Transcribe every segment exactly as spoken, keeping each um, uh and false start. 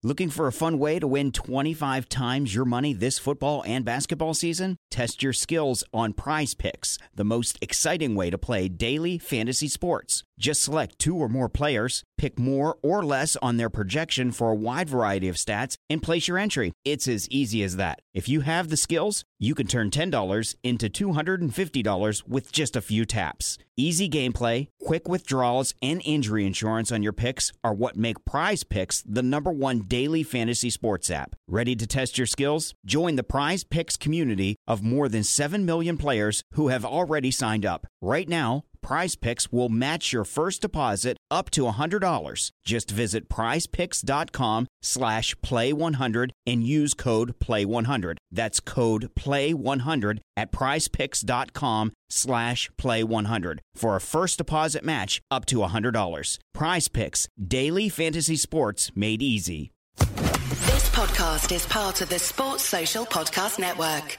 Looking for a fun way to win twenty-five times your money this football and basketball season? Test your skills on Prize Picks, the most exciting way to play daily fantasy sports. Just select two or more players, pick more or less on their projection for a wide variety of stats, and place your entry. It's as easy as that. If you have the skills, you can turn ten dollars into two hundred fifty dollars with just a few taps. Easy gameplay, quick withdrawals, and injury insurance on your picks are what make Prize Picks the number one daily fantasy sports app. Ready to test your skills? Join the Prize Picks community of more than seven million players who have already signed up. Right now, Prize Picks will match your first deposit up to one hundred dollars. Just visit prizepicks.com slash play one hundred and use code play one hundred. That's code play one hundred at prizepicks.com slash play one hundred for a first deposit match up to one hundred dollars. Prize Picks, daily fantasy sports made easy. This podcast is part of the Sports Social Podcast Network.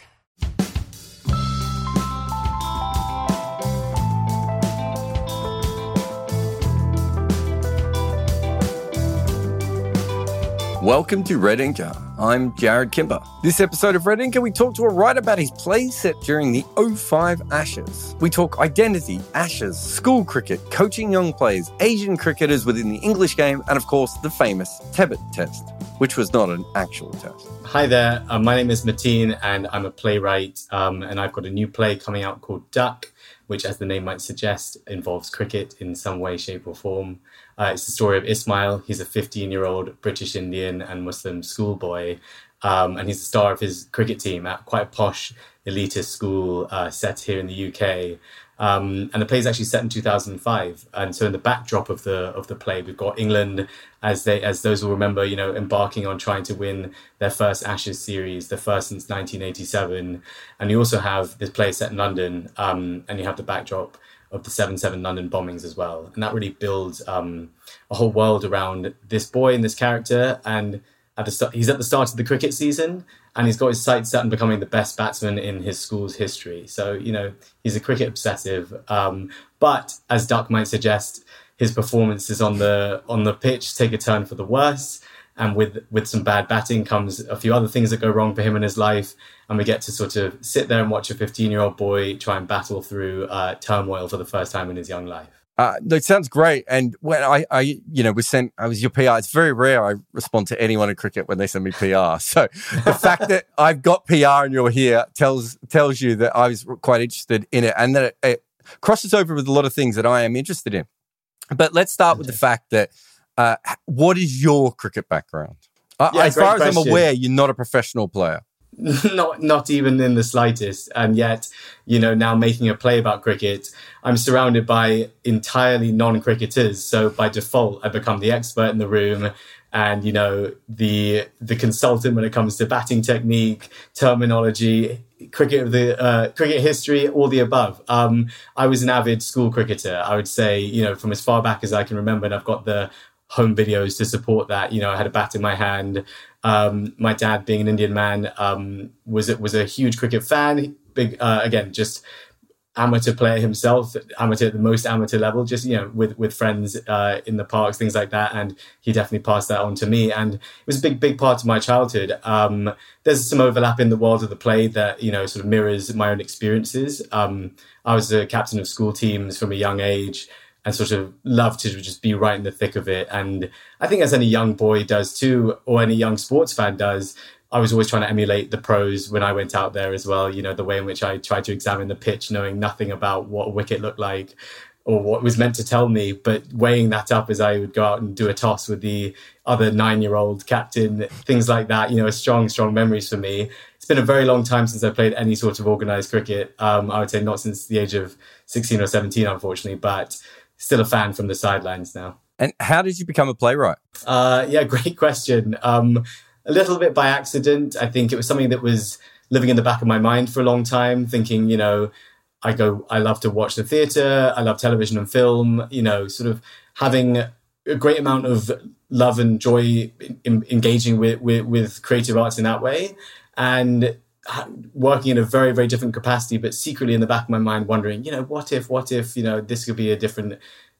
Welcome to Red Inker. I'm Jared Kimber. This episode of Red Inker, we talk to a writer about his play set during the oh five Ashes. We talk identity, Ashes, school cricket, coaching young players, Asian cricketers within the English game, and of course, the famous Tebbit test, which was not an actual test. Hi there, uh, my name is Mateen and I'm a playwright, um, and I've got a new play coming out called Duck, which, as the name might suggest, involves cricket in some way, shape or form. Uh, it's the story of Ismail. He's a fifteen-year-old British Indian and Muslim schoolboy, um, and he's the star of his cricket team at quite a posh, elitist school uh, set here in the U K. Um, and the play is actually set in two thousand five. And so in the backdrop of the of the play, we've got England, as they as those will remember, you know, embarking on trying to win their first Ashes series, the first since nineteen eighty-seven. And you also have this play set in London, um, and you have the backdrop of the seven seven London bombings as well. And that really builds um, a whole world around this boy and this character. And at the start, he's at the start of the cricket season, and he's got his sights set on becoming the best batsman in his school's history. So, you know, he's a cricket obsessive. Um, but as Duck might suggest, his performances on the on the pitch take a turn for the worse. And with, with some bad batting comes a few other things that go wrong for him in his life. And we get to sort of sit there and watch a fifteen-year-old boy try and battle through uh, turmoil for the first time in his young life. Uh, that sounds great. And when I, I, you know, was sent, I was your P R. It's very rare I respond to anyone in cricket when they send me P R. So the fact that I've got P R and you're here tells tells you that I was quite interested in it, and that it, it crosses over with a lot of things that I am interested in. But let's start with the fact that uh, what is your cricket background? Uh, yeah, as far as question. I'm aware, you're not a professional player. Not not even in the slightest. And yet, you know, now making a play about cricket, I'm surrounded by entirely non-cricketers. So by default, I become the expert in the room and, you know, the the consultant when it comes to batting technique, terminology, cricket of the uh, cricket history, all the above. Um, I was an avid school cricketer, I would say, you know, from as far back as I can remember, and I've got the home videos to support that. You know, I had a bat in my hand. Um, my dad, being an Indian man, um, was was a huge cricket fan. Big, uh, again, just amateur player himself, amateur at the most amateur level, just, you know, with, with friends uh, in the parks, things like that. And he definitely passed that on to me. And it was a big, big part of my childhood. Um, there's some overlap in the world of the play that, you know, sort of mirrors my own experiences. Um, I was a captain of school teams from a young age, and sort of love to just be right in the thick of it. And I think as any young boy does too, or any young sports fan does, I was always trying to emulate the pros when I went out there as well. You know, the way in which I tried to examine the pitch, knowing nothing about what a wicket looked like or what was meant to tell me, but weighing that up as I would go out and do a toss with the other nine-year-old captain, things like that. You know, strong, strong memories for me. It's been a very long time since I played any sort of organised cricket. Um, I would say not since the age of sixteen or seventeen, unfortunately, but still a fan from the sidelines now. And how did you become a playwright? Uh, yeah, great question. Um, a little bit by accident. I think it was something that was living in the back of my mind for a long time, thinking, you know, I go, I love to watch the theatre. I love television and film, you know, sort of having a great amount of love and joy in, engaging with, with, with creative arts in that way. And working in a very, very different capacity, but secretly in the back of my mind wondering, you know, what if, what if, you know, this could be a different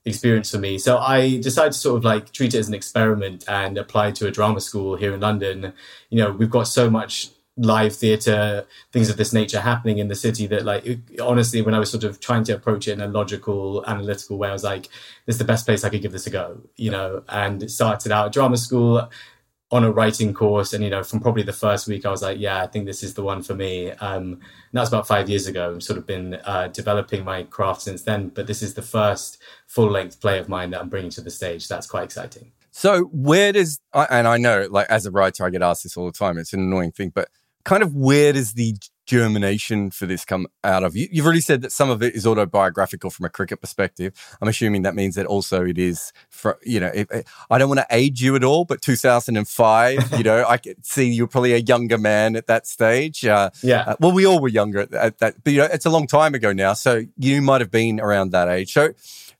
experience for me. So I decided to sort of like treat it as an experiment and apply to a drama school here in London. You know, we've got so much live theatre, things of this nature happening in the city that, like, it, honestly, when I was sort of trying to approach it in a logical, analytical way, I was like, this is the best place I could give this a go, you know, and it started out at drama school on a writing course. And, you know, from probably the first week, I was like, yeah, I think this is the one for me. Um, and that was about five years ago. I've sort of been uh, developing my craft since then. But this is the first full-length play of mine that I'm bringing to the stage. That's quite exciting. So where does, and I know, like, as a writer, I get asked this all the time. It's an annoying thing, but kind of where does the germination for this come out of? You, you've already said that some of it is autobiographical from a cricket perspective. I'm assuming that means that also it is, for, you know, it, it, I don't want to age you at all, but two thousand five, you know, I could see you were probably a younger man at that stage. Uh, yeah. Uh, well, we all were younger at, at that, but, you know, it's a long time ago now. So you might have been around that age. So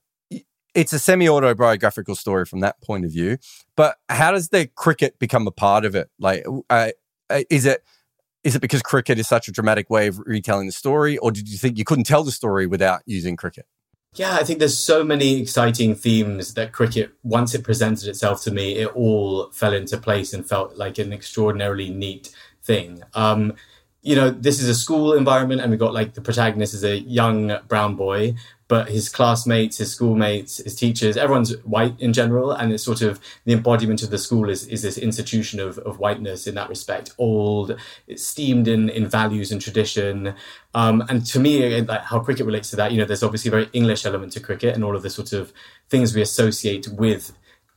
it's a semi-autobiographical story from that point of view. But how does the cricket become a part of it? Like, uh, is it, Is it because cricket is such a dramatic way of retelling the story, or did you think you couldn't tell the story without using cricket? Yeah, I think there's so many exciting themes that cricket, once it presented itself to me, it all fell into place and felt like an extraordinarily neat thing. Um, you know, this is a school environment, and we've got, like, the protagonist is a young brown boy, but his classmates, his schoolmates, his teachers, everyone's white in general. And it's sort of the embodiment of the school is, is this institution of, of whiteness in that respect, old, it's steamed in, in values and tradition. Um, and to me, like, how cricket relates to that, you know, there's obviously a very English element to cricket and all of the sort of things we associate with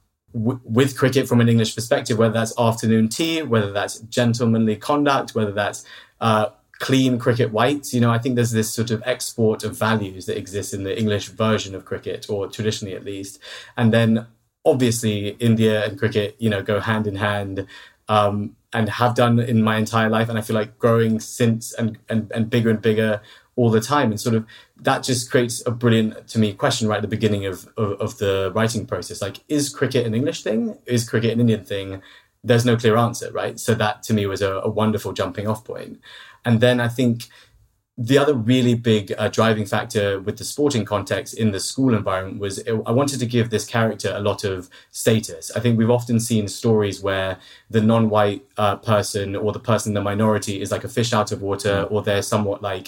w- with cricket from an English perspective, whether that's afternoon tea, whether that's gentlemanly conduct, whether that's uh, clean cricket whites. You know, I think there's this sort of export of values that exists in the English version of cricket, or traditionally at least. And then obviously India and cricket, you know, go hand in hand, um, and have done in my entire life. And I feel like growing since and, and, and bigger and bigger all the time. And sort of that just creates a brilliant, to me, question right at the beginning of, of, of the writing process. Like, is cricket an English thing? Is cricket an Indian thing? There's no clear answer, right? So that to me was a, a wonderful jumping off point. And then I think the other really big uh, driving factor with the sporting context in the school environment was it, I wanted to give this character a lot of status. I think we've often seen stories where the non-white uh, person or the person in the minority is like a fish out of water, or they're somewhat like,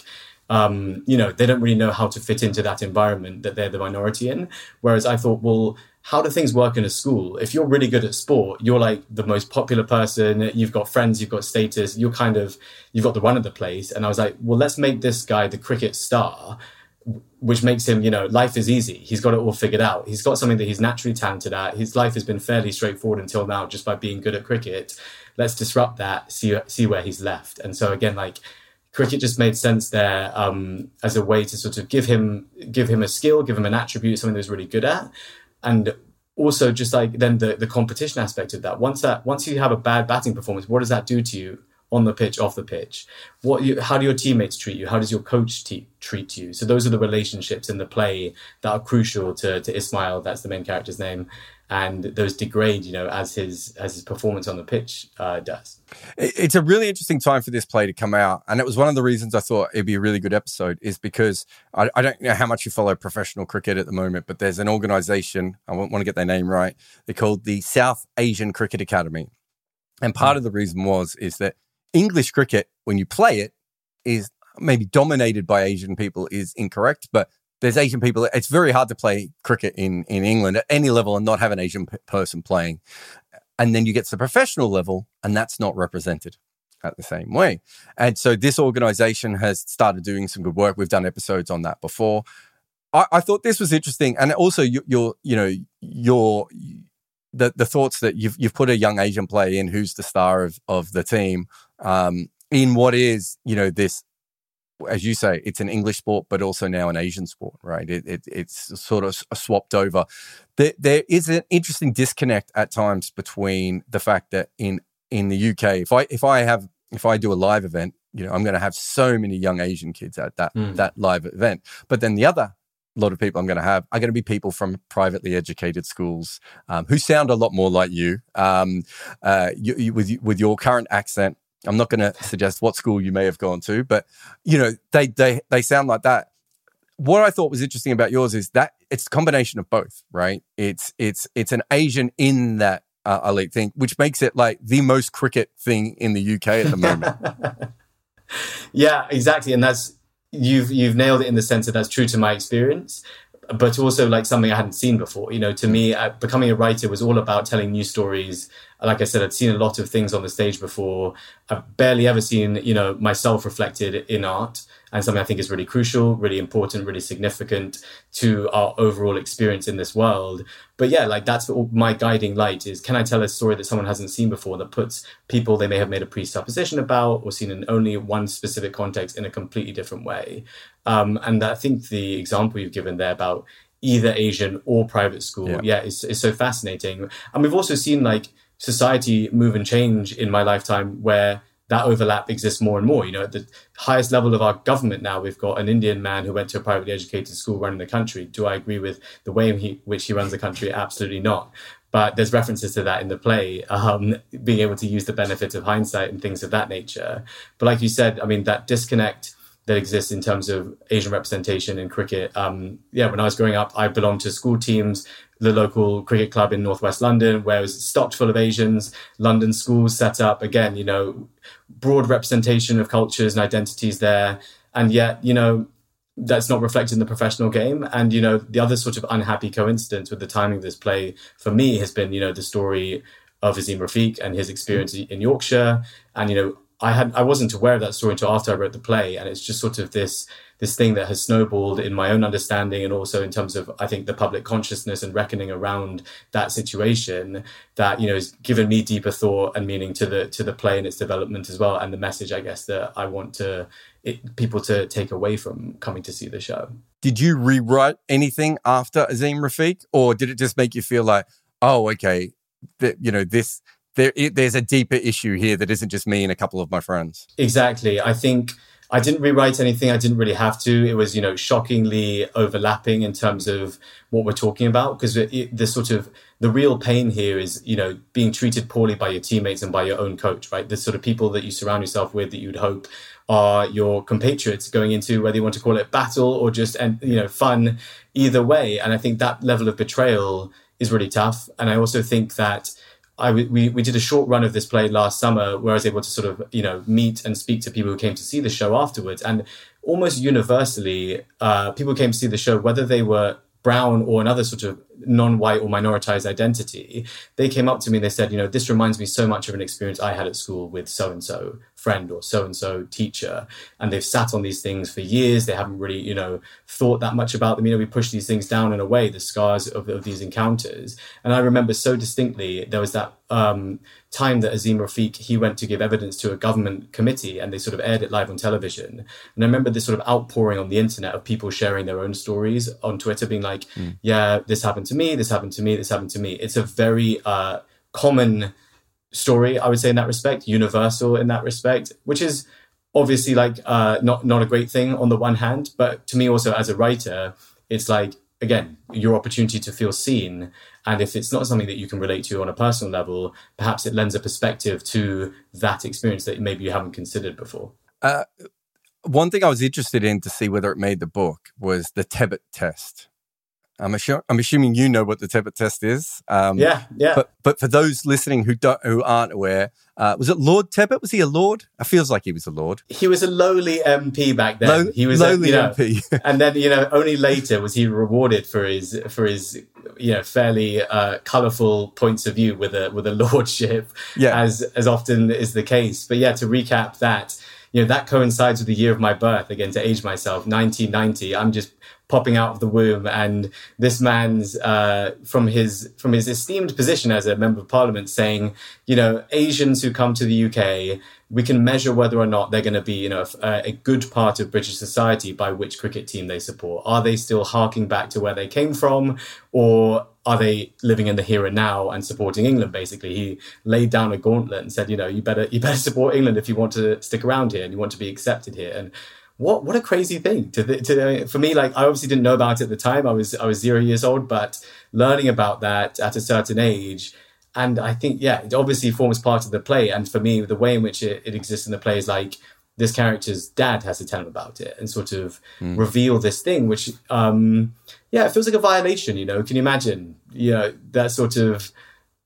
um, you know, they don't really know how to fit into that environment that they're the minority in. Whereas I thought, well, how do things work in a school? If you're really good at sport, you're like the most popular person, you've got friends, you've got status, you're kind of, you've got the run of the place. And I was like, well, let's make this guy the cricket star, which makes him, you know, life is easy. He's got it all figured out. He's got something that he's naturally talented at. His life has been fairly straightforward until now, just by being good at cricket. Let's disrupt that, see, see where he's left. And so again, like, cricket just made sense there um, as a way to sort of give him, give him a skill, give him an attribute, something that he's really good at. And also just like then the, the competition aspect of that. Once that once you have a bad batting performance, what does that do to you on the pitch, off the pitch? What you, how do your teammates treat you? How does your coach te- treat you? So those are the relationships in the play that are crucial to, to Ismail. That's the main character's name. And those degrade, you know, as his as his performance on the pitch uh, does. It's a really interesting time for this play to come out. And it was one of the reasons I thought it'd be a really good episode, is because I, I don't know how much you follow professional cricket at the moment, but there's an organization, I want to get their name right, they're called the South Asian Cricket Academy. And part of the reason was, is that English cricket, when you play it, is maybe dominated by Asian people is incorrect, but there's Asian people. It's very hard to play cricket in, in England at any level and not have an Asian p- person playing. And then you get to the professional level, and that's not represented at the same way. And so this organization has started doing some good work. We've done episodes on that before. I, I thought this was interesting. And also your, your you know, your, the, the thoughts that you've, you've put a young Asian player in who's the star of, of the team, um, in what is, you know, this, as you say, it's an English sport, but also now an Asian sport, right? It, it, it's sort of swapped over. There, there is an interesting disconnect at times between the fact that in, in the U K, if I if I have if I do a live event, you know, I'm going to have so many young Asian kids at that mm. that live event. But then the other lot of people I'm going to have are going to be people from privately educated schools um, who sound a lot more like you, um, uh, you, you with with your current accent. I'm not going to suggest what school you may have gone to, but, you know, they they they sound like that. what I thought was interesting about yours is that it's a combination of both, right? It's it's it's an Asian in that uh, elite thing, which makes it like the most cricket thing in the U K at the moment. Yeah, exactly. And that's, you've you've nailed it in the sense that that's true to my experience, but also like something I hadn't seen before. You know, to me, uh, becoming a writer was all about telling new stories. Like I said, I'd seen a lot of things on the stage before. I've barely ever seen, you know, myself reflected in art, and something I think is really crucial, really important, really significant to our overall experience in this world. But yeah, like that's my guiding light is, can I tell a story that someone hasn't seen before that puts people they may have made a presupposition about or seen in only one specific context in a completely different way? Um, and I think the example you've given there about either Asian or private school, yeah, yeah is, is so fascinating. And we've also seen like society move and change in my lifetime where that overlap exists more and more. You know, at the highest level of our government now, we've got an Indian man who went to a privately educated school running the country. Do I agree with the way in he, which he runs the country? Absolutely not. But there's references to that in the play, um, being able to use the benefit of hindsight and things of that nature. But like you said, I mean, that disconnect that exists in terms of Asian representation in cricket. Um, yeah, when I was growing up, I belonged to school teams, the local cricket club in Northwest London, where it was stocked full of Asians, London schools set up, again, you know, broad representation of cultures and identities there. And yet, you know, that's not reflected in the professional game. And, you know, the other sort of unhappy coincidence with the timing of this play for me has been, you know, the story of Azeem Rafiq and his experience in Yorkshire. And, you know, I had I wasn't aware of that story until after I wrote the play, and it's just sort of this this thing that has snowballed in my own understanding, and also in terms of, I think, the public consciousness and reckoning around that situation that, you know, has given me deeper thought and meaning to the to the play and its development as well, and the message, I guess, that I want to it, people to take away from coming to see the show. Did you rewrite anything after Azeem Rafiq, or did it just make you feel like, oh, okay, that, you know, this. There, it, there's a deeper issue here that isn't just me and a couple of my friends? Exactly. I think I didn't rewrite anything. I didn't really have to. It was, you know, shockingly overlapping in terms of what we're talking about, because the sort of the real pain here is, you know, being treated poorly by your teammates and by your own coach, right? The sort of people that you surround yourself with that you'd hope are your compatriots going into, whether you want to call it battle or just, you know, fun, either way. And I think that level of betrayal is really tough. And I also think that I, we, we did a short run of this play last summer where I was able to sort of, you know, meet and speak to people who came to see the show afterwards. And almost universally, uh, people came to see the show, whether they were brown or another sort of non-white or minoritized identity. They came up to me and they said, you know, this reminds me so much of an experience I had at school with so-and-so friend or so-and-so teacher. And they've sat on these things for years. They haven't really, you know, thought that much about them. You know, we push these things down in a way, the scars of, of these encounters. And I remember so distinctly, there was that um, time that Azeem Rafiq, he went to give evidence to a government committee and they sort of aired it live on television. And I remember this sort of outpouring on the internet of people sharing their own stories on Twitter, being like, mm. yeah, this happened to me, this happened to me, this happened to me. It's a very uh, common story, I would say, in that respect, universal in that respect, which is obviously like uh, not, not a great thing on the one hand, but to me also as a writer, it's like, again, your opportunity to feel seen. And if it's not something that you can relate to on a personal level, perhaps it lends a perspective to that experience that maybe you haven't considered before. Uh, one thing I was interested in to see whether it made the book was the Tebbit test. I'm, assu- I'm assuming you know what the Tebbit test is. Um, yeah, yeah. But but for those listening who don't who aren't aware, uh, was it Lord Tebbit? Was he a lord? It feels like he was a lord. He was a lowly M P back then. Low, he was lowly a, you know, M P, and then you know only later was he rewarded for his for his you know fairly uh, colourful points of view with a with a lordship, yeah. as as often is the case. But yeah, to recap that, you know that coincides with the year of my birth. Again, to age myself, nineteen ninety. I'm just popping out of the womb, and this man's uh, from his from his esteemed position as a member of parliament saying, you know, Asians who come to the U K, we can measure whether or not they're going to be, you know, a, a good part of British society by which cricket team they support. Are they still harking back to where they came from, or are they living in the here and now and supporting England? Basically, he laid down a gauntlet and said, you know, you better you better support England if you want to stick around here and you want to be accepted here. And What what a crazy thing to to for me. Like, I obviously didn't know about it at the time. I was I was zero years old, but learning about that at a certain age, and I think yeah, it obviously forms part of the play. And for me, the way in which it, it exists in the play is like this character's dad has to tell him about it and sort of mm. reveal this thing, which, um, yeah, it feels like a violation, you know, can you imagine, you know, that sort of,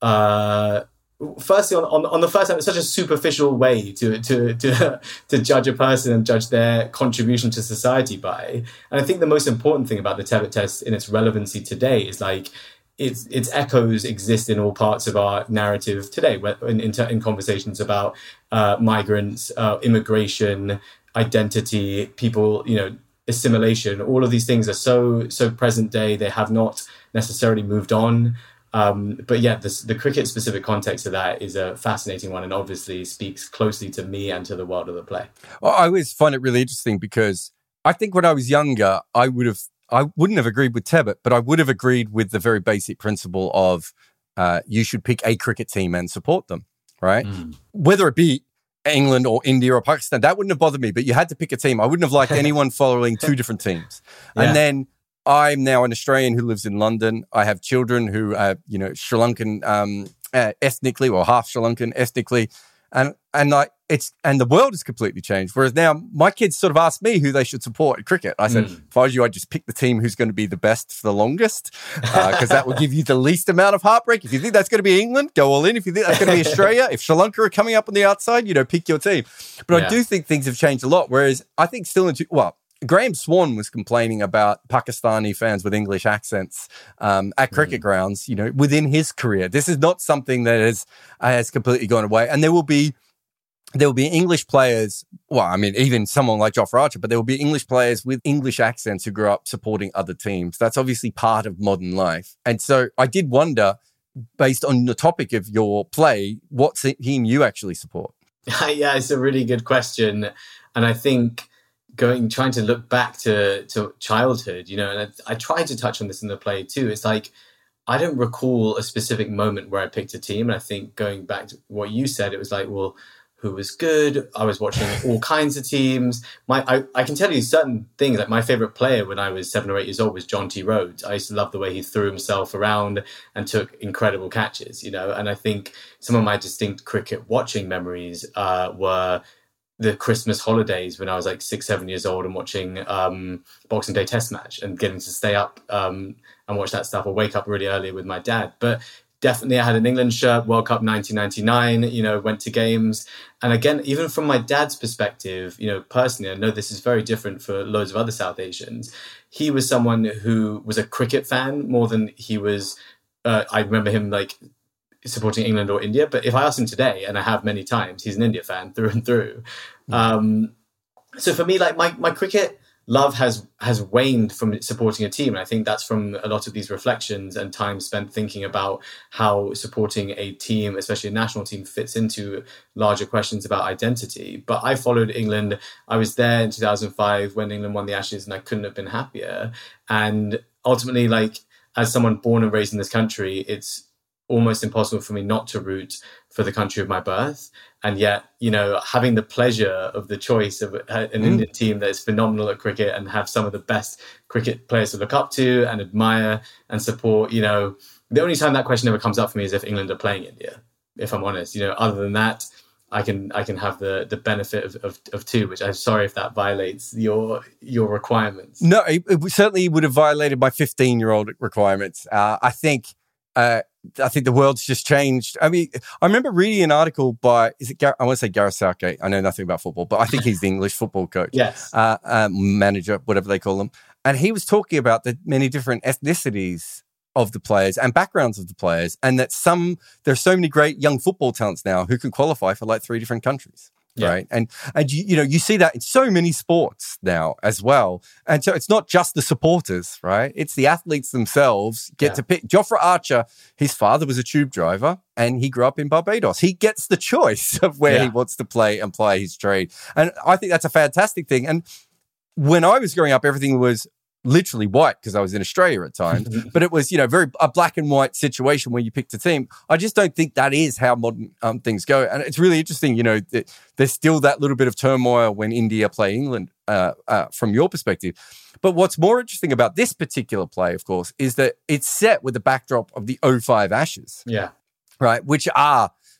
uh, firstly, on, on on the first time, it's such a superficial way to to to to judge a person and judge their contribution to society by. And I think the most important thing about the Tebbit test in its relevancy today is like its its echoes exist in all parts of our narrative today, in in, in conversations about uh, migrants, uh, immigration, identity, people, you know, assimilation. All of these things are so so present day. They have not necessarily moved on. Um, but yeah, the, the cricket-specific context of that is a fascinating one and obviously speaks closely to me and to the world of the play. Well, I always find it really interesting because I think when I was younger, I would have, I wouldn't have agreed with Tebbit, but I would have agreed with the very basic principle of uh, you should pick a cricket team and support them, right? Mm. Whether it be England or India or Pakistan, that wouldn't have bothered me, but you had to pick a team. I wouldn't have liked anyone following two different teams. Yeah. And then I'm now an Australian who lives in London. I have children who are, you know, Sri Lankan um, uh, ethnically, or half Sri Lankan ethnically, and and I it's and the world has completely changed. Whereas now my kids sort of ask me who they should support in cricket. I said, mm. if I was you, I'd just pick the team who's going to be the best for the longest, because uh, that will give you the least amount of heartbreak. If you think that's going to be England, go all in. If you think that's going to be Australia, if Sri Lanka are coming up on the outside, you know, pick your team. But yeah. I do think things have changed a lot. Whereas I think still in well. Graham Swan was complaining about Pakistani fans with English accents um, at cricket mm. grounds, you know, within his career. This is not something that has, uh, has completely gone away. And there will be there will be English players, well, I mean, even someone like Jofra Archer, but there will be English players with English accents who grew up supporting other teams. That's obviously part of modern life. And so I did wonder, based on the topic of your play, what team you actually support? Yeah, it's a really good question. And I think going, trying to look back to, to childhood, you know, and I, I tried to touch on this in the play too. It's like, I don't recall a specific moment where I picked a team. And I think going back to what you said, it was like, well, who was good? I was watching all kinds of teams. My, I, I can tell you certain things, like my favorite player when I was seven or eight years old was John T. Rhodes. I used to love the way he threw himself around and took incredible catches, you know, and I think some of my distinct cricket watching memories uh, were the Christmas holidays when I was like six, seven years old and watching um, Boxing Day Test match and getting to stay up um, and watch that stuff or wake up really early with my dad. But definitely I had an England shirt, World Cup nineteen ninety-nine, you know, went to games. And again, even from my dad's perspective, you know, personally, I know this is very different for loads of other South Asians. He was someone who was a cricket fan more than he was, uh, I remember him like supporting England or India. But if I ask him today, and I have many times, he's an India fan through and through. Mm-hmm. Um, so for me, like my, my cricket love has has waned from supporting a team. And I think that's from a lot of these reflections and time spent thinking about how supporting a team, especially a national team, fits into larger questions about identity. But I followed England. I was there in two thousand five when England won the Ashes, and I couldn't have been happier. And ultimately, like as someone born and raised in this country, it's almost impossible for me not to root for the country of my birth. And yet, you know, having the pleasure of the choice of an mm. Indian team that is phenomenal at cricket and have some of the best cricket players to look up to and admire and support, you know, the only time that question ever comes up for me is if England are playing India, if I'm honest. You know, other than that, I can I can have the the benefit of, of, of two, which I'm sorry if that violates your your requirements. No, it, it certainly would have violated my fifteen-year-old requirements. Uh, I think... Uh, I think the world's just changed. I mean, I remember reading an article by, is it, Gar- I want to say Gareth Southgate. I know nothing about football, but I think he's the English football coach. Yes. Uh, um, manager, whatever they call him. And he was talking about the many different ethnicities of the players and backgrounds of the players. And that some, there's so many great young football talents now who can qualify for like three different countries. Yeah. Right. And, and you, you know, you see that in so many sports now as well. And so it's not just the supporters, right? It's the athletes themselves get yeah. to pick. Jofra Archer, his father was a tube driver and he grew up in Barbados. He gets the choice of where yeah. he wants to play and play his trade. And I think that's a fantastic thing. And when I was growing up, everything was literally white because I was in Australia at times, but it was, you know, very a black and white situation where you picked a team. I just don't think that is how modern um, things go. And it's really interesting, you know, that there's still that little bit of turmoil when India play England uh, uh, from your perspective. But what's more interesting about this particular play, of course, is that it's set with the backdrop of the oh five Ashes. Yeah. Right. Which are,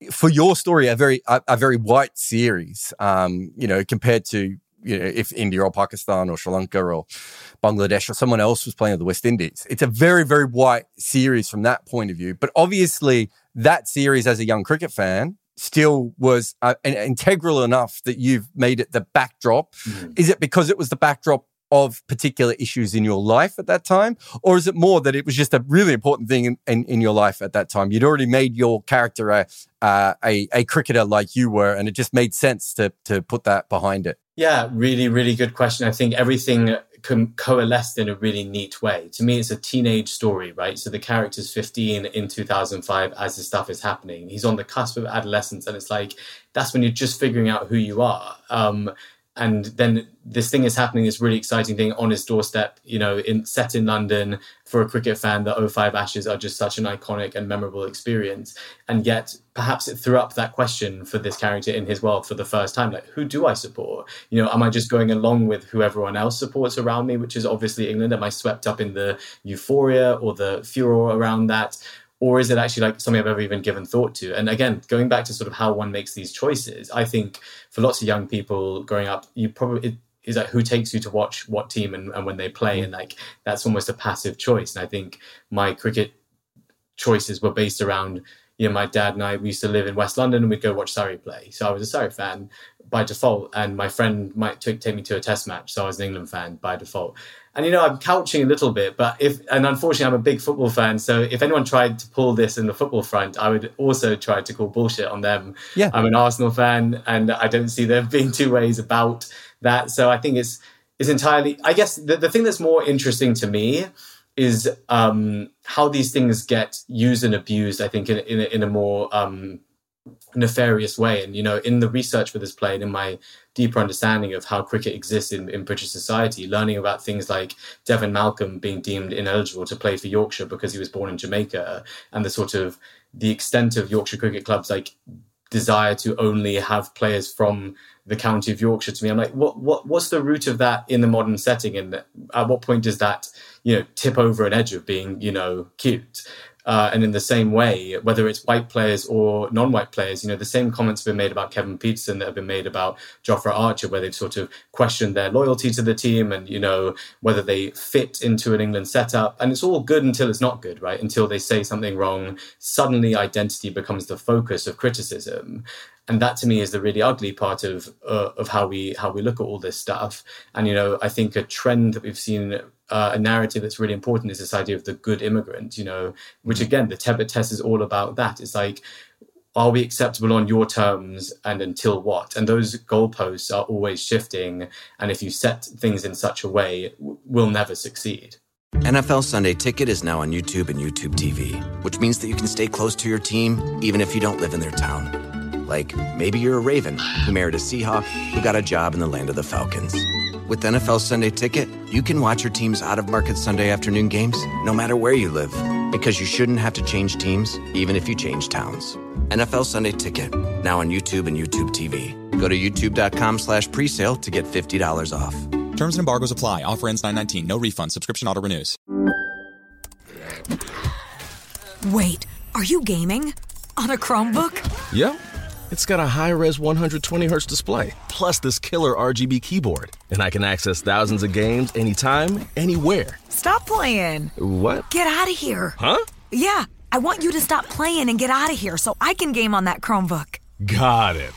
for your story, a very a, a very white series, um, you know, compared to, you know, if India or Pakistan or Sri Lanka or Bangladesh or someone else was playing at the West Indies. It's a very, very white series from that point of view. But obviously that series as a young cricket fan still was uh, integral enough that you've made it the backdrop. Mm-hmm. Is it because it was the backdrop of particular issues in your life at that time? Or is it more that it was just a really important thing in, in, in your life at that time? You'd already made your character a, uh, a, a cricketer like you were, and it just made sense to to put that behind it. Yeah, really, really good question. I think everything co- coalesced in a really neat way. To me, it's a teenage story, right? So the character's fifteen in two thousand five as this stuff is happening. He's on the cusp of adolescence, and it's like, that's when you're just figuring out who you are. Um, And then this thing is happening, this really exciting thing on his doorstep, you know, in set in London. For a cricket fan, the oh five Ashes are just such an iconic and memorable experience. And yet, perhaps it threw up that question for this character in his world for the first time. Like, who do I support? You know, am I just going along with who everyone else supports around me, which is obviously England? Am I swept up in the euphoria or the furor around that? Or is it actually like something I've ever even given thought to? And again, going back to sort of how one makes these choices, I think for lots of young people growing up, you probably, it is like who takes you to watch what team and, and when they play. And like, that's almost a passive choice. And I think my cricket choices were based around, you know, my dad and I, we used to live in West London and we'd go watch Surrey play. So I was a Surrey fan by default. And my friend might t- take me to a test match. So I was an England fan by default. And, you know, I'm couching a little bit, but if, and unfortunately I'm a big football fan. So if anyone tried to pull this in the football front, I would also try to call bullshit on them. Yeah. I'm an Arsenal fan and I don't see there being two ways about that. So I think it's, it's entirely, I guess the, the thing that's more interesting to me is um, how these things get used and abused, I think, in, in, a, in a more um, nefarious way. And, you know, in the research for this play and in my deeper understanding of how cricket exists in, in British society, learning about things like Devon Malcolm being deemed ineligible to play for Yorkshire because he was born in Jamaica, and the sort of the extent of Yorkshire Cricket Club's like desire to only have players from the county of Yorkshire. To me, I'm like, what what what's the root of that in the modern setting, and at what point does that, you know, tip over an edge of being, you know, cute? Uh, and in the same way, whether it's white players or non-white players, you know, the same comments have been made about Kevin Peterson that have been made about Jofra Archer, where they've sort of questioned their loyalty to the team and, you know, whether they fit into an England setup. And it's all good until it's not good, right? Until they say something wrong, suddenly identity becomes the focus of criticism. And that to me is the really ugly part of uh, of how we how we look at all this stuff. And, you know, I think a trend that we've seen, uh, a narrative that's really important is this idea of the good immigrant, you know, which again, the Tebbit test is all about that. It's like, are we acceptable on your terms and until what? And those goalposts are always shifting. And if you set things in such a way, we'll never succeed. N F L Sunday Ticket is now on YouTube and YouTube T V, which means that you can stay close to your team even if you don't live in their town. Like, maybe you're a Raven who married a Seahawk who got a job in the land of the Falcons. With N F L Sunday Ticket, you can watch your team's out-of-market Sunday afternoon games no matter where you live, because you shouldn't have to change teams, even if you change towns. N F L Sunday Ticket, now on YouTube and YouTube T V. Go to youtube.com slash presale to get fifty dollars off. Terms and embargoes apply. Offer ends nine nineteen. No refund. Subscription auto renews. Wait, are you gaming? On a Chromebook? Yep. It's got a high-res one hundred twenty hertz display, plus this killer R G B keyboard. And I can access thousands of games anytime, anywhere. Stop playing. What? Get out of here. Huh? Yeah, I want you to stop playing and get out of here so I can game on that Chromebook. Got it.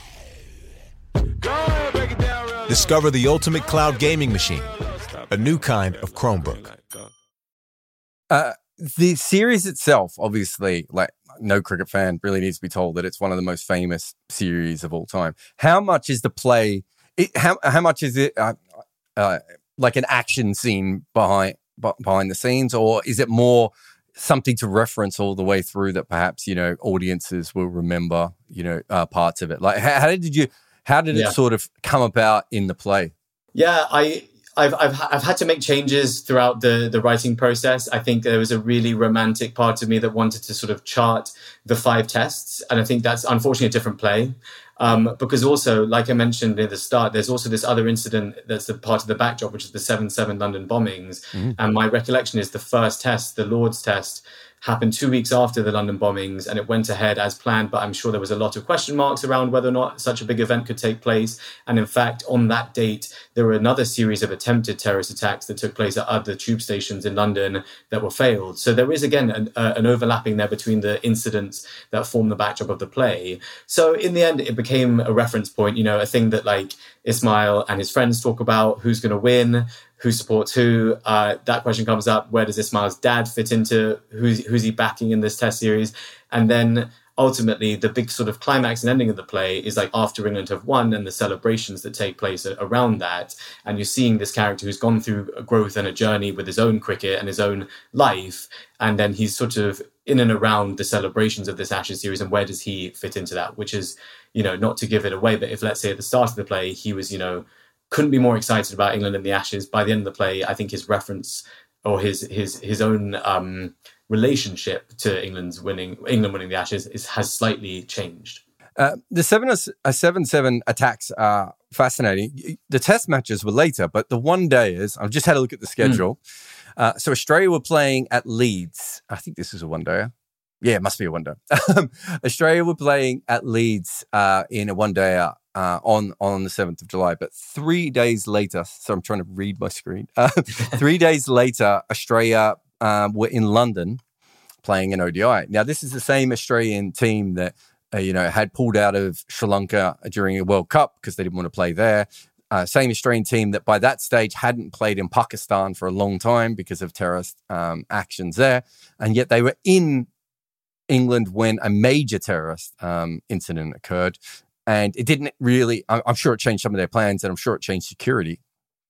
Discover the ultimate cloud gaming machine. A new kind of Chromebook. Uh, the series itself, obviously, like, no cricket fan really needs to be told that it's one of the most famous series of all time. How much is the play? It, how how much is it uh, uh, like an action scene behind behind the scenes, or is it more something to reference all the way through that perhaps, you know, audiences will remember, you know, uh, parts of it? Like, how, how did you? How did yeah. it sort of come about in the play? Yeah, I. I've I've I've had to make changes throughout the the writing process. I think there was a really romantic part of me that wanted to sort of chart the five tests, and I think that's unfortunately a different play. Um, because also, like I mentioned at the start, there's also this other incident that's the part of the backdrop, which is the seven seven London bombings. Mm-hmm. And my recollection is the first test, the Lord's test, happened two weeks after the London bombings, and it went ahead as planned, but I'm sure there was a lot of question marks around whether or not such a big event could take place. And in fact, on that date, there were another series of attempted terrorist attacks that took place at other tube stations in London that were failed. So there is, again, an, uh, an overlapping there between the incidents that form the backdrop of the play. So in the end, it became a reference point, you know, a thing that like Ismail and his friends talk about, who's going to win, who supports who. Uh, that question comes up. Where does Ismail's dad fit into? Who's, who's he backing in this test series? And then ultimately, the big sort of climax and ending of the play is like after England have won and the celebrations that take place around that. And you're seeing this character who's gone through a growth and a journey with his own cricket and his own life. And then he's sort of in and around the celebrations of this Ashes series. And where does he fit into that? Which is, you know, not to give it away, but if let's say at the start of the play, he was, you know, couldn't be more excited about England and the Ashes. By the end of the play, I think his reference or his his his own um, relationship to England's winning England winning the Ashes is, has slightly changed. Uh, the seven uh, seven seven attacks are fascinating. The test matches were later, but the one dayers, I've just had a look at the schedule. Mm. Uh, so Australia were playing at Leeds. I think this is a one dayer. Yeah, it must be a one day. Australia were playing at Leeds uh, in a one dayer. Uh, on, on the seventh of July. But three days later, so I'm trying to read my screen. Uh, three days later, Australia um, were in London playing an O D I. Now, this is the same Australian team that, uh, you know, had pulled out of Sri Lanka during a World Cup because they didn't want to play there. Uh, same Australian team that by that stage hadn't played in Pakistan for a long time because of terrorist um, actions there. And yet they were in England when a major terrorist um, incident occurred. And it didn't really, I'm sure it changed some of their plans and I'm sure it changed security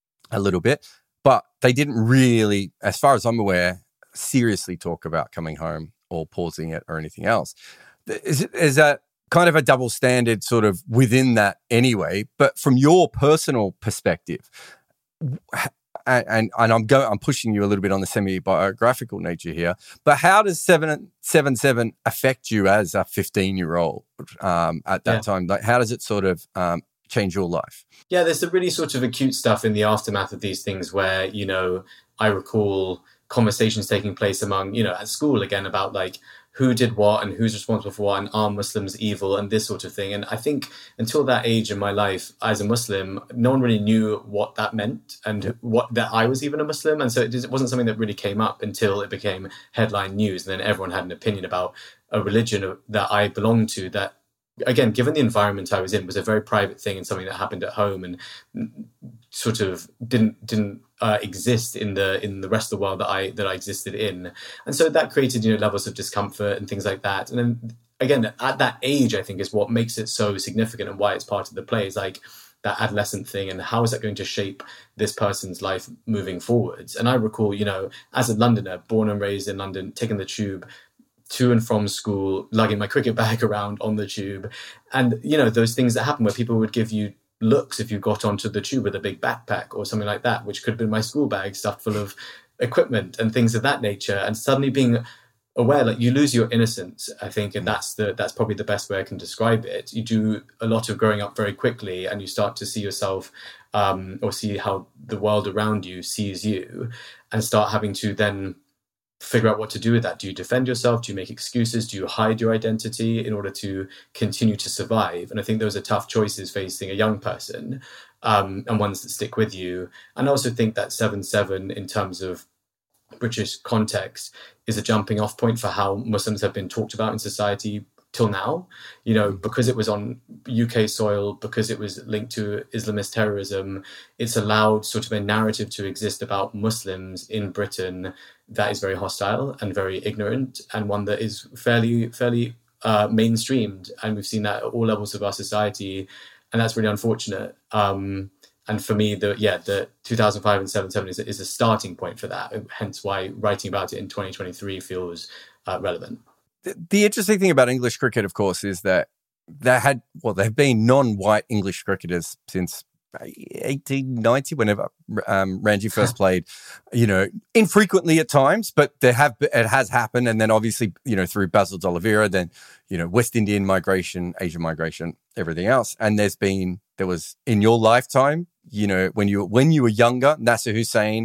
a little bit, but they didn't really, as far as I'm aware, seriously talk about coming home or pausing it or anything else. Is, is that kind of a double standard sort of within that anyway? But from your personal perspective, and, and, and I'm going, I'm pushing you a little bit on the semi-biographical nature here, but how does seven seven seven affect you as a fifteen-year-old um, at that yeah. time? Like, how does it sort of um, change your life? Yeah, there's the really sort of acute stuff in the aftermath of these things where, you know, I recall conversations taking place among, you know, at school again about like, who did what and who's responsible for what and are Muslims evil and this sort of thing. And I think until that age in my life as a Muslim, no one really knew what that meant and what that I was even a Muslim. And so it wasn't something that really came up until it became headline news. And then everyone had an opinion about a religion that I belonged to that, again, given the environment I was in, was a very private thing and something that happened at home and sort of didn't didn't uh, exist in the in the rest of the world that I that I existed in. And so that created, you know, levels of discomfort and things like that. And then again, at that age, I think is what makes it so significant and why it's part of the play is like that adolescent thing and how is that going to shape this person's life moving forwards. And I recall, you know, as a Londoner, born and raised in London, taking the tube to and from school, lugging my cricket bag around on the tube. And, you know, those things that happen where people would give you looks if you got onto the tube with a big backpack or something like that, which could have been my school bag stuffed full of equipment and things of that nature. And suddenly being aware, like you lose your innocence, I think, and that's the that's probably the best way I can describe it. You do a lot of growing up very quickly and you start to see yourself um, or see how the world around you sees you and start having to then figure out what to do with that. Do you defend yourself? Do you make excuses? Do you hide your identity in order to continue to survive? And I think those are tough choices facing a young person um, and ones that stick with you. And I also think that seven seven in terms of British context is a jumping off point for how Muslims have been talked about in society till now, you know, because it was on U K soil, because it was linked to Islamist terrorism, it's allowed sort of a narrative to exist about Muslims in Britain that is very hostile and very ignorant and one that is fairly, fairly uh, mainstreamed. And we've seen that at all levels of our society. And that's really unfortunate. Um, and for me, the yeah, the two thousand five and seven seven is, is a starting point for that. Hence why writing about it in twenty twenty-three feels uh, relevant. The, the interesting thing about English cricket, of course, is that there had, well, there have been non-white English cricketers since eighteen ninety, whenever um, Ranji first played, you know, infrequently at times, but there have, it has happened. And then obviously, you know, through Basil D'Oliveira, then, you know, West Indian migration, Asian migration, everything else. And there's been, there was in your lifetime, you know, when you, when you were younger, Nasser Hussain,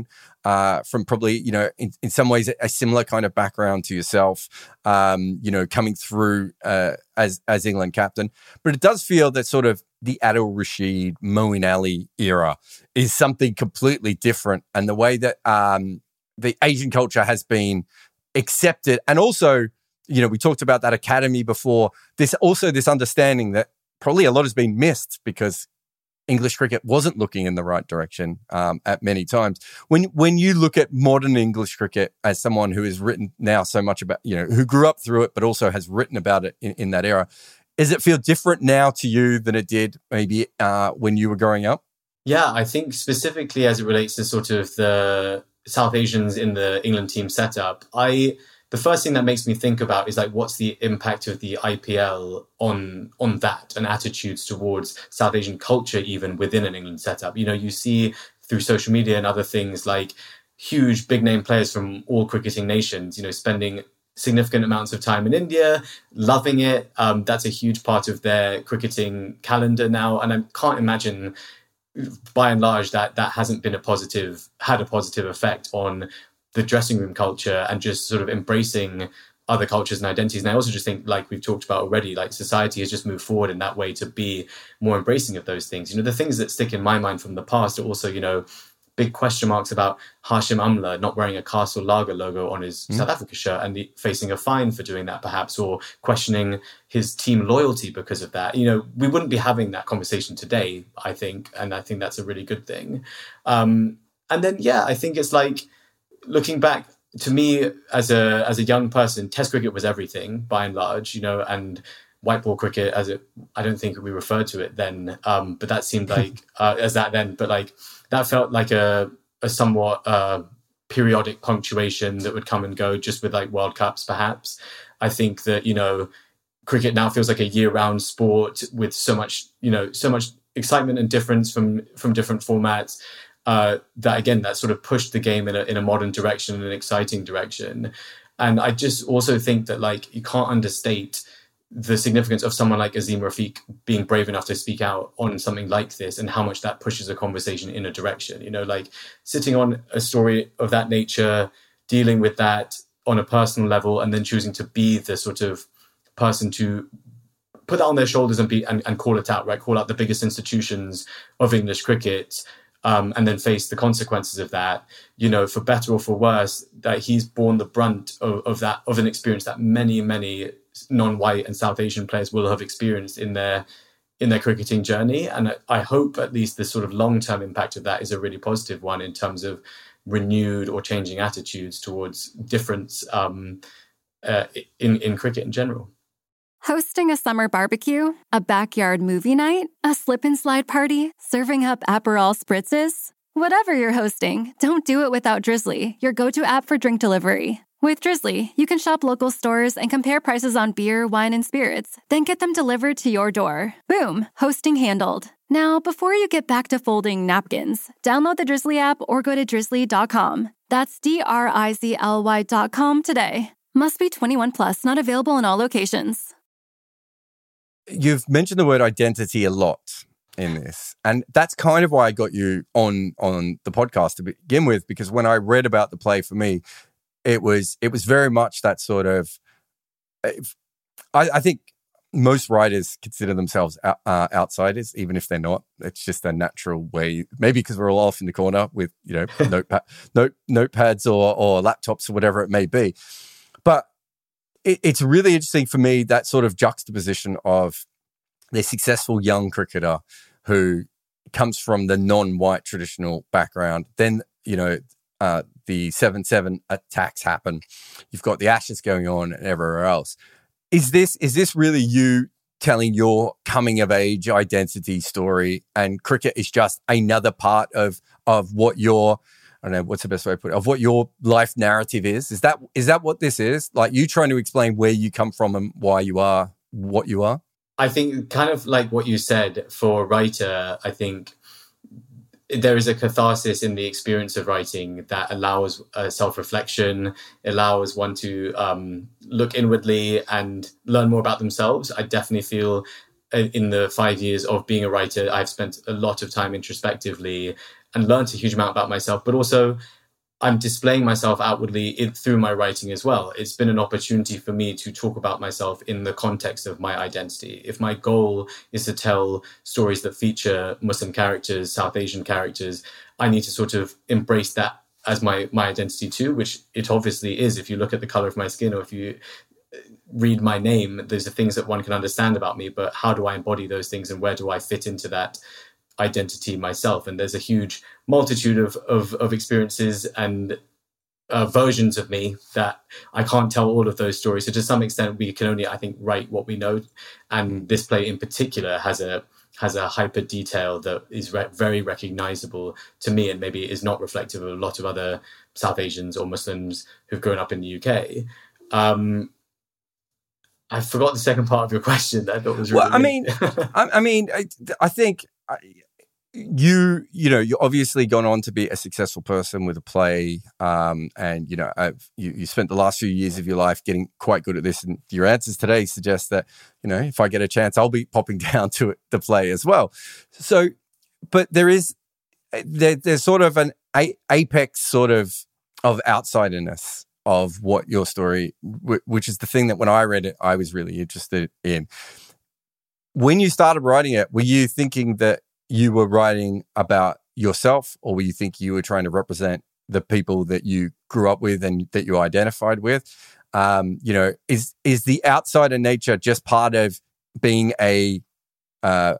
uh, from probably, you know, in, in some ways a similar kind of background to yourself, um, you know, coming through uh, as as England captain. But it does feel that sort of the Adil Rashid, Moeen Ali era is something completely different. And the way that um, the Asian culture has been accepted, and also, you know, we talked about that academy before, this also this understanding that probably a lot has been missed because English cricket wasn't looking in the right direction um, at many times. When when you look at modern English cricket as someone who has written now so much about, you know, who grew up through it, but also has written about it in, in that era, does it feel different now to you than it did maybe uh, when you were growing up? Yeah, I think specifically as it relates to sort of the South Asians in the England team setup, I... the first thing that makes me think about is like, what's the impact of the I P L on on that and attitudes towards South Asian culture, even within an England setup. You know, you see through social media and other things like huge big name players from all cricketing nations, you know, spending significant amounts of time in India, loving it. Um, that's a huge part of their cricketing calendar now. And I can't imagine, by and large, that that hasn't been a positive, had a positive effect on the dressing room culture and just sort of embracing other cultures and identities. And I also just think, like we've talked about already, like society has just moved forward in that way to be more embracing of those things. You know, the things that stick in my mind from the past are also, you know, big question marks about Hashim Amla not wearing a Castle Lager logo on his mm. South Africa shirt and the, facing a fine for doing that perhaps, or questioning his team loyalty because of that. You know, we wouldn't be having that conversation today, I think, and I think that's a really good thing. Um, and then, yeah, I think it's like, looking back, to me as a as a young person, Test cricket was everything by and large, you know, and white ball cricket, as it, I don't think we referred to it then, um, but that seemed like uh, as that then, but like that felt like a a somewhat uh, periodic punctuation that would come and go, just with like World Cups, perhaps. I think that, you know, cricket now feels like a year-round sport with so much, you know, so much excitement and difference from from different formats. Uh, that again, that sort of pushed the game in a in a modern direction, an exciting direction. And I just also think that, like, you can't understate the significance of someone like Azeem Rafiq being brave enough to speak out on something like this, and how much that pushes a conversation in a direction. You know, like sitting on a story of that nature, dealing with that on a personal level, and then choosing to be the sort of person to put that on their shoulders and be and, and call it out, right? Call out the biggest institutions of English cricket. Um, and then face the consequences of that, you know, for better or for worse, that he's borne the brunt of, of that, of an experience that many, many non-white and South Asian players will have experienced in their in their cricketing journey. And I hope at least the sort of long-term impact of that is a really positive one in terms of renewed or changing attitudes towards difference um, uh, in, in cricket in general. Hosting a summer barbecue, a backyard movie night, a slip and slide party, serving up Aperol spritzes. Whatever you're hosting, don't do it without Drizzly, your go-to app for drink delivery. With Drizzly, you can shop local stores and compare prices on beer, wine, and spirits, then get them delivered to your door. Boom, hosting handled. Now, before you get back to folding napkins, download the Drizzly app or go to drizzly dot com. That's D R I Z L Y dot com today. Must be twenty-one plus, not available in all locations. You've mentioned the word identity a lot in this, and that's kind of why I got you on on the podcast to begin with, because when I read about the play, for me, it was it was very much that sort of. I, I think most writers consider themselves uh, outsiders, even if they're not. It's just a natural way. Maybe because we're all off in the corner with, you know, notepad, note notepads or or laptops or whatever it may be, but. It's really interesting for me, that sort of juxtaposition of the successful young cricketer who comes from the non-white traditional background. Then, you know, uh, the seven seven attacks happen. You've got the Ashes going on and everywhere else. Is this is this really you telling your coming of age identity story, and cricket is just another part of of what your I don't know, what's the best way to put it, of what your life narrative is? Is that is that what this is? Like, you trying to explain where you come from and why you are what you are? I think kind of like what you said, for a writer, I think there is a catharsis in the experience of writing that allows uh, self-reflection, allows one to um, look inwardly and learn more about themselves. I definitely feel in the five years of being a writer, I've spent a lot of time introspectively and learned a huge amount about myself. But also, I'm displaying myself outwardly in, through my writing as well. It's been an opportunity for me to talk about myself in the context of my identity. If my goal is to tell stories that feature Muslim characters, South Asian characters, I need to sort of embrace that as my, my identity too, which it obviously is. If you look at the color of my skin, or if you read my name, those are things that one can understand about me, but how do I embody those things and where do I fit into that identity myself? And there's a huge multitude of of, of experiences and uh, versions of me that I can't tell all of those stories. So to some extent, we can only, I think, write what we know. And this play in particular has a has a hyper detail that is re- very recognizable to me, and maybe is not reflective of a lot of other South Asians or Muslims who've grown up in the U K. Um, I forgot the second part of your question. I thought was really well. I mean, I, I mean, I, I think you, you know, you're obviously gone on to be a successful person with a play, um, and you know, I've, you, you spent the last few years of your life getting quite good at this. And your answers today suggest that, you know, if I get a chance, I'll be popping down to it, the play as well. So, but there is, there, there's sort of an a, apex sort of of outsiderness of what your story, which is the thing that when I read it, I was really interested in. When you started writing it, were you thinking that you were writing about yourself, or were you thinking you were trying to represent the people that you grew up with and that you identified with? Um, you know, is is the outsider nature just part of being a uh,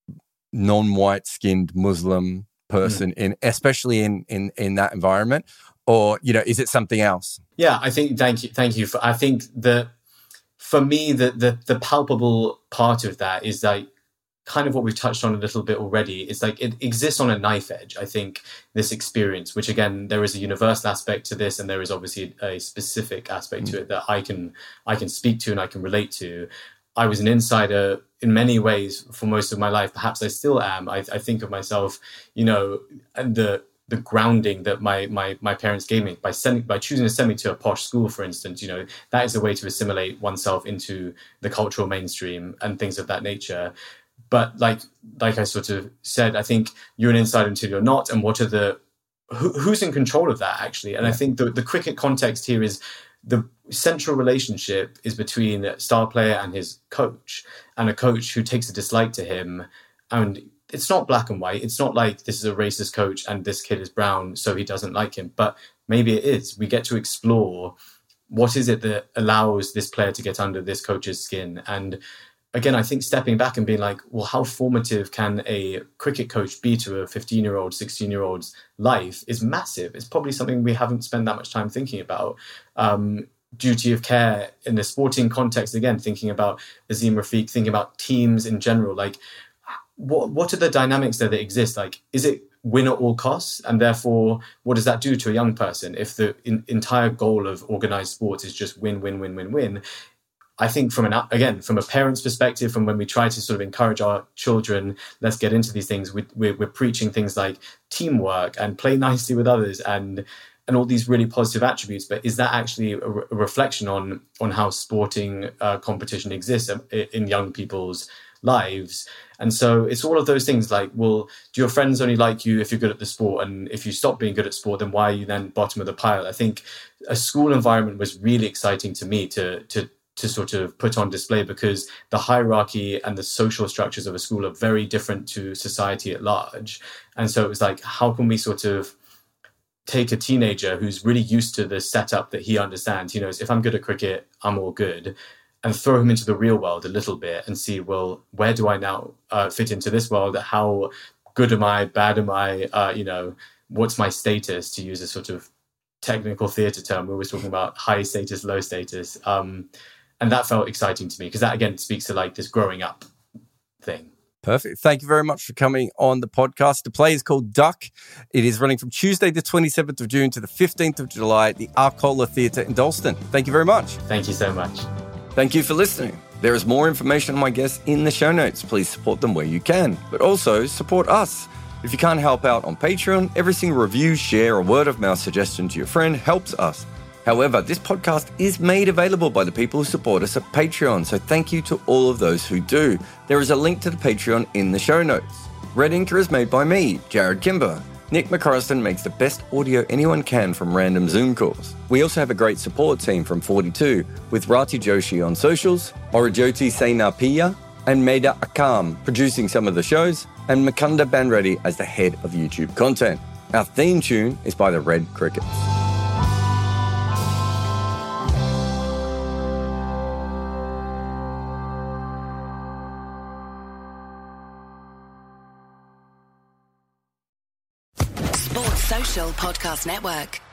non-white skinned Muslim person, mm. in especially in in in that environment? Or, you know, is it something else? Yeah, I think, thank you. Thank you. For, I think that for me, the, the, the palpable part of that is like kind of what we've touched on a little bit already. It's like it exists on a knife edge, I think, this experience, which again, there is a universal aspect to this, and there is obviously a specific aspect mm. to it that I can, I can speak to and I can relate to. I was an insider in many ways for most of my life. Perhaps I still am. I, I think of myself, you know, and the, the grounding that my my my parents gave me by sending by choosing to send me to a posh school, for instance. You know, that is a way to assimilate oneself into the cultural mainstream and things of that nature. But like like I sort of said, I think you're an insider until you're not. And what are the who, who's in control of that actually? And yeah. I think the the cricket context here is the central relationship is between a star player and his coach, and a coach who takes a dislike to him. And it's not black and white. It's not like this is a racist coach and this kid is brown, so he doesn't like him. But maybe it is. We get to explore what is it that allows this player to get under this coach's skin. And again, I think stepping back and being like, well, how formative can a cricket coach be to a fifteen-year-old, sixteen-year-old's life is massive. It's probably something we haven't spent that much time thinking about. Um, duty of care in the sporting context, again, thinking about Azeem Rafiq, thinking about teams in general, like, What what are the dynamics there that exist? Like, is it win at all costs? And therefore, what does that do to a young person if the in, entire goal of organized sports is just win, win, win, win, win? I think from an, again, from a parent's perspective, from when we try to sort of encourage our children, let's get into these things, we, we're, we're preaching things like teamwork and play nicely with others and and all these really positive attributes. But is that actually a, re- a reflection on, on how sporting uh, competition exists in, in young people's lives? And so it's all of those things like, well, do your friends only like you if you're good at the sport? And if you stop being good at sport, then why are you then bottom of the pile? I think a school environment was really exciting to me to to to sort of put on display, because the hierarchy and the social structures of a school are very different to society at large. And so it was like, how can we sort of take a teenager who's really used to the setup that he understands, he knows if I'm good at cricket, I'm all good, and throw him into the real world a little bit and see, well, where do I now uh, fit into this world? How good am I? Bad am I? Uh, you know, what's my status, to use a sort of technical theatre term? We're always talking about high status, low status. Um, and that felt exciting to me, because that, again, speaks to like this growing up thing. Perfect. Thank you very much for coming on the podcast. The play is called Duck. It is running from Tuesday the twenty-seventh of June to the fifteenth of July at the Arcola Theatre in Dalston. Thank you very much. Thank you so much. Thank you for listening. There is more information on my guests in the show notes. Please support them where you can, but also support us. If you can't help out on Patreon, every single review, share, or word of mouth suggestion to your friend helps us. However, this podcast is made available by the people who support us at Patreon, so thank you to all of those who do. There is a link to the Patreon in the show notes. Red Inker is made by me, Jared Kimber. Nick McCorriston makes the best audio anyone can from random Zoom calls. We also have a great support team from forty-two with Rati Joshi on socials, Orajoti Senapiya, and Maida Akam producing some of the shows, and Mukunda Banreddy as the head of YouTube content. Our theme tune is by the Red Crickets. Sports Social Podcast Network.